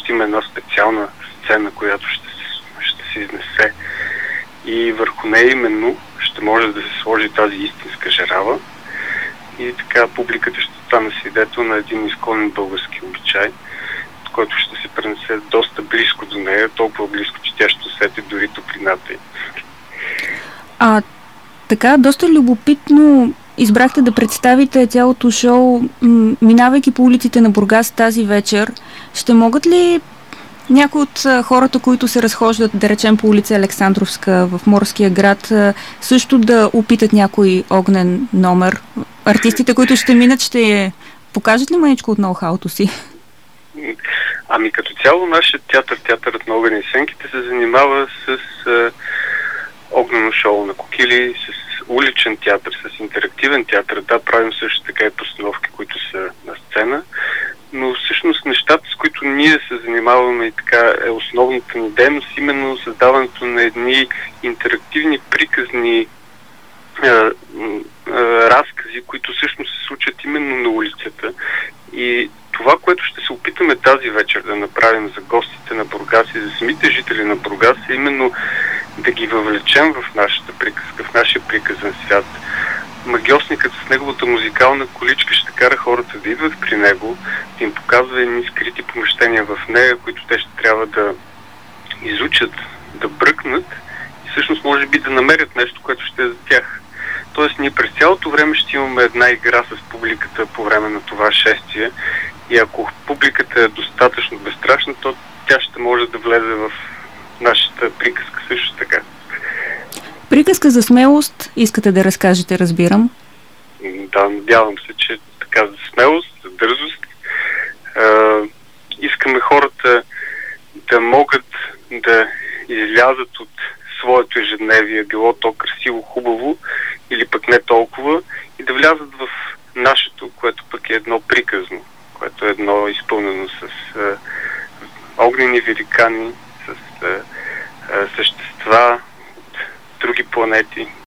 ще има една специална сцена, която ще се изнесе и върху нея именно ще може да се сложи тази истинска жерава и така публиката ще стане свидетел на един изконен български обичай, който ще се пренесе доста близко до нея, толкова близко, че тя ще усети дори топлината й. Така, доста любопитно избрахте да представите цялото шоу, минавайки по улиците на Бургас тази вечер. Ще могат ли някои от хората, които се разхождат, да речем, по улица Александровска в Морския град, също да опитат някой огнен номер? Артистите, които ще минат, ще покажат ли маничко от ноу-хауто си? Ами като цяло нашия театърът на огъня и сенките се занимава с огнено шоу на кокили, с уличен театър, с интерактивен театър. Да, правим също така и постановки, които са на сцена, но всъщност нещата, с които ние се занимаваме и така е основната ни дейност, именно създаването на едни интерактивни приказни разкази, които всъщност се случат именно на улицата. И това, което ще се опитаме тази вечер да направим за гостите на Бургас и за самите жители на Бургас, е именно да ги въвлечем в нашата приказка, в нашия приказен свят. Магиосникът с неговата музикална количка ще кара хората да идват при него, да им показва едни скрити помещения в нея, които те ще трябва да изучат, да бръкнат и всъщност може би да намерят нещо, което ще е за тях. Тоест ние през цялото време ще имаме една игра с публиката по време на това шествие и ако публиката е достатъчно безстрашна, то тя ще може да влезе в нашата приказка също така. Приказка за смелост искате да разкажете, разбирам. Да, надявам се, че така за смелост, за дързост. Искаме хората да могат да излязат от своето ежедневие, било то красиво, хубаво или пък не толкова, и да влязат в нашето, което пък е едно приказно, което е едно изпълнено с огнени великани, с същества от други планети